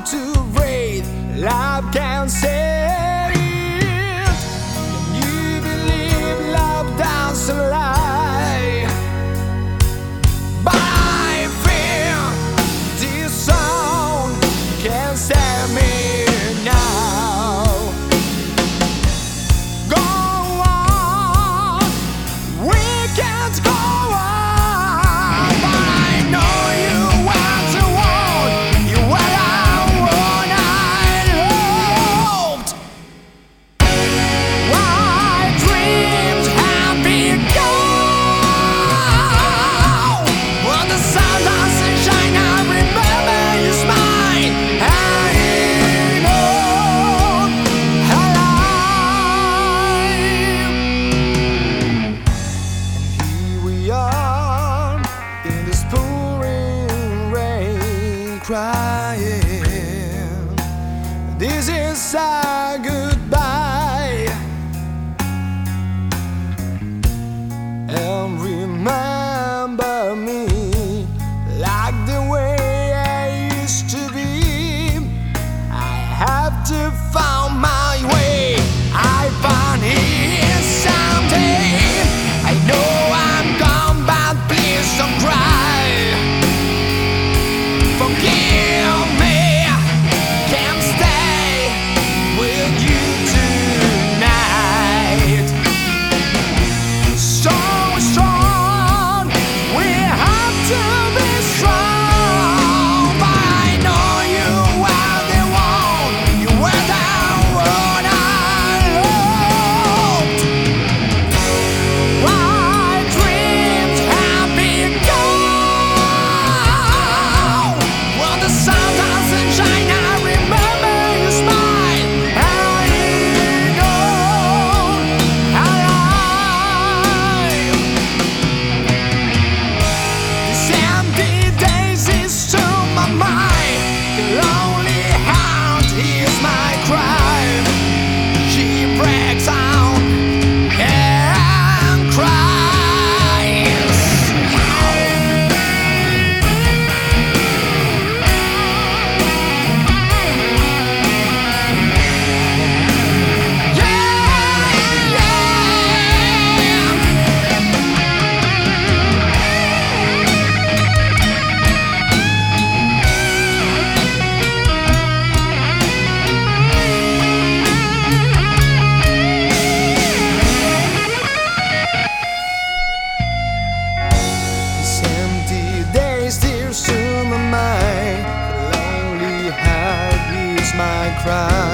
to breathe, love can save it. Can you believe love doesn't lie? But I feel this song can save me now. Go on, we can't go on, but I know you want to want, you what I want, I loved. My dreams have been gone. When the sun doesn't shine, I remember you smile. Hanging on alive. And here we are in this pouring rain, crying. This is our goodbye. And remember me like the way I used to be. I have to find my way. I find it someday. I know I'm gone, but please don't cry. Forgive me, can't stay with you tonight. So strong, we have to be strong. But I know you are the one, you were the one I loved. My dreams have been gone. When the sun doesn't shine, I remember you smile. Hanging on alive. These empty days is to my mind. The lonely heart is my crime. She breaks out and cries. These empty days still to my mind. The lonely heart is my cry.